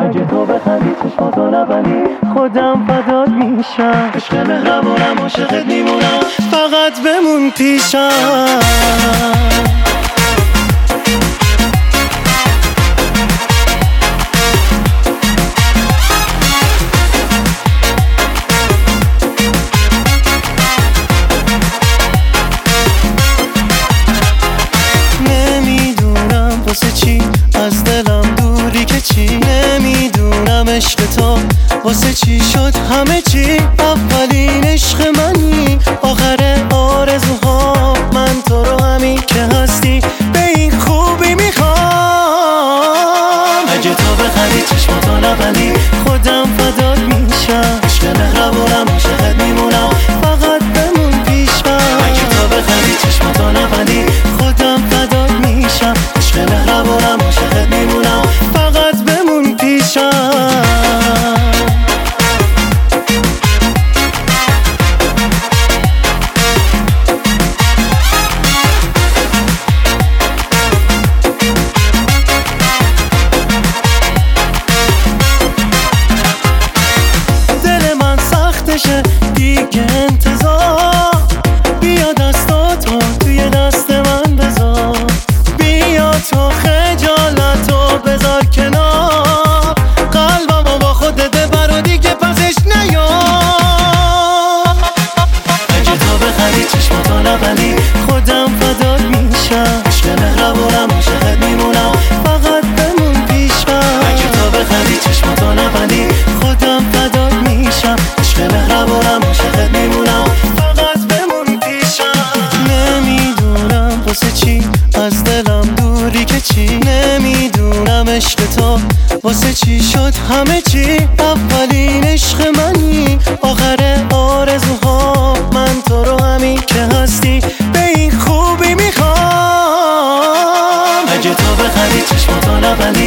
اگه تو بخندی چشماتو نبندی خودم فدات میشم. عشق مهربونم عاشقت میمونم فقط بمون پیشم. واسه چی از دلم دوری که چی؟ نمیدونم عشق تو واسه چی شد همه چی. اولین عشق منی آخر آرزوها من تو رو همین که هستی به این خوبی میخوام. اگه تو بخندی چشماتو نبندی خودم فدات میشم. عشق مهربونم عاشقت میمونم فقط بمون پیشم. اگه تو بخندی چشماتو نبندی خودم فدات میشم. عشق مهربونم عاشقت میمونم فقط بمون پیشم. دل من سختشه دیگه انتظار، بیا دستاتو توی دست من بذار. بیا تو خجالتو بذار کنار، قلبمو با خودت ببر و دیگه پسش نیار. اگه تو بخندی چشماتو نبندی خودم فدات میشم. عشق مهربونم عاشقت میمونم فقط بمون پیشم. اگه تو بخندی چشماتو نبندی خودم فدات میشم. عشق مهربونم عاشقت میمونم فقط بمون پیشم. نمیدونم واسه چی از دلم دوری که چی؟ نمیدونم عشق تو واسه چی شد همه چی. اولین عشق منی آخر آرزوها من تو رو همین که هستی به این خوبی میخوام. اگه تو بخندی چشماتو نبندی